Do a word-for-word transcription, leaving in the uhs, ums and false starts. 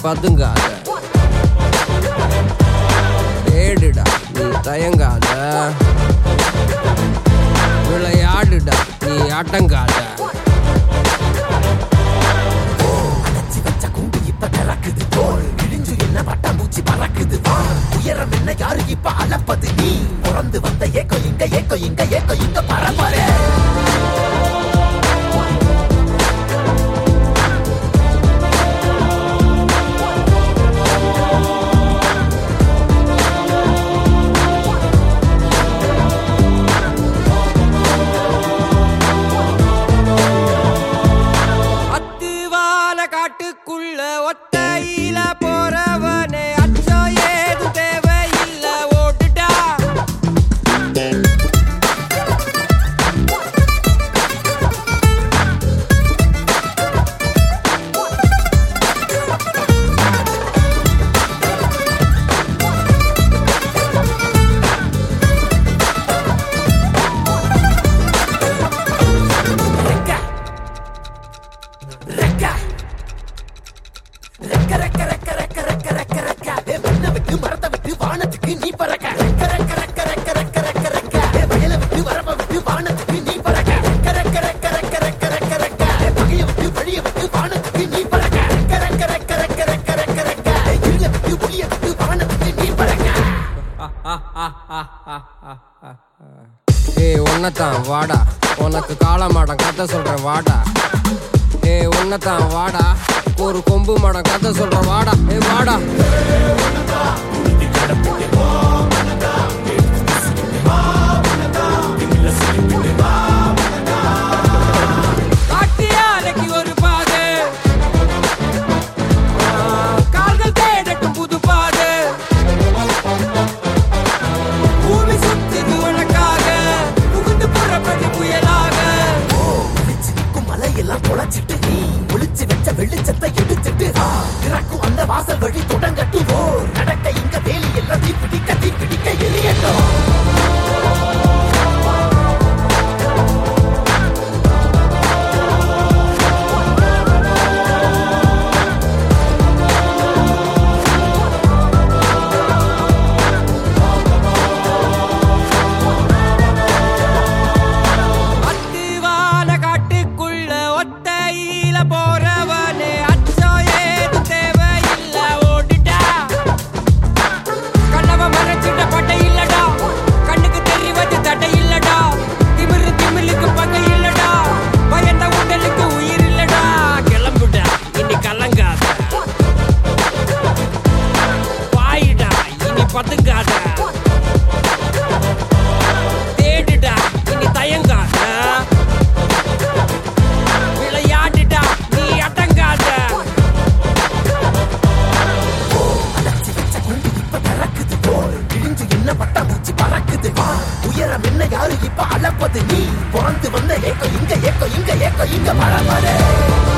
பதுங்காத, தேடுடா நீ தயங்காத, விளையாடுடா நீ அடங்காத. பறக்குது உயரம் என்ன யாரு இப்ப அளப்பது நீ பிறந்து வந்த ஏக்கோ இங்க ஏக்கோ இங்க ஏக்கோ இங்க பரம்பரை அத்துவால காட்டுக்குள்ள ஒத்தையில போறவனே அச்சம் ஏது தேவையில்ல ஓட்டுடா. ரெக்க ரெக்க ரெக்க ரெக்க ரெக்க ரெக்க ரெக்க ஏ மண்ண விட்டு மரத்தை விட்டு வானத்துக்கு நீ பறக்க ரெக்க ரெக்க ரெக்க ரெக்க ரெக்க ரெக்க ரெக்க ஏ வயல விட்டு வரப்ப விட்டு வானத்துக்கு நீ பறக்க ரெக்க ரெக்க ரெக்க ரெக்க ரெக்க ரெக்க ரெக்க ஏ பகைய விட்டு வழிய விட்டு வானத்துக்கு நீ பறக்க ரெக்க ரெக்க ரெக்க ரெக்க ரெக்க ரெக்க ரெக்க ஏ இருள விட்டு ஒளிய விட்டு வானத்துக்கு நீ பறக்க. ஏ உன்னதான் வாடா, உனக்கு காளமாடம் கதை சொல்றேன் வாடா. ஏ உன்னதான் வாடா, ஒரு கொம்பு மாடம் கதை சொல்றேன் வாடா. ஏ வாடா காட்டியாலைக்கு ஒரு பாது, கால்கள் தேடட்டும் புது பாது. பூமி சுத்துது உனக்காக, புகுந்து புறப்படி புயலாக. நிற்கும் மலையெல்லாம் தொலைச்சிட்டு நீ ஒளிச்சு வச்ச வெளிச்சத்தை எடுத்துட்டு திறக்கும் அந்த வாசல் வழி தொடங்கட்டும். ஓ நடக்க இங்க வேலி எல்லாம் தீப்பிடிக்க தீப்பிடிக்க எரியட்டும். அத்துவால காட்டுக்குள்ள ஒத்தையில போறவனே அச்சம் ஏது தேவையில்ல ஓடிட்டா. கண்ணவ மறைச்சிட்ட பட்டை இல்லடா, கண்ணுக்கு தெரிவது தடை இல்லடா. திமிரு திமிலுக்கு பகை இல்லடா, பயந்த உடலுக்கு உயிர் இல்லடா. கிளம்புடா இனி கலங்காத, பாயிடா இனி பதுங்காத, தேடுடா இனி தயங்காத, விளையாடுடா நீ அடங்காத. என்ன பட்டாம்பூச்சி பறக்குது உயரம் என்ன யாரு இப்ப அளப்பது நீ பிறந்து வந்த ஏக்கோ இங்க ஏக்கோ இங்க ஏக்கோ இங்க பரம்பரை.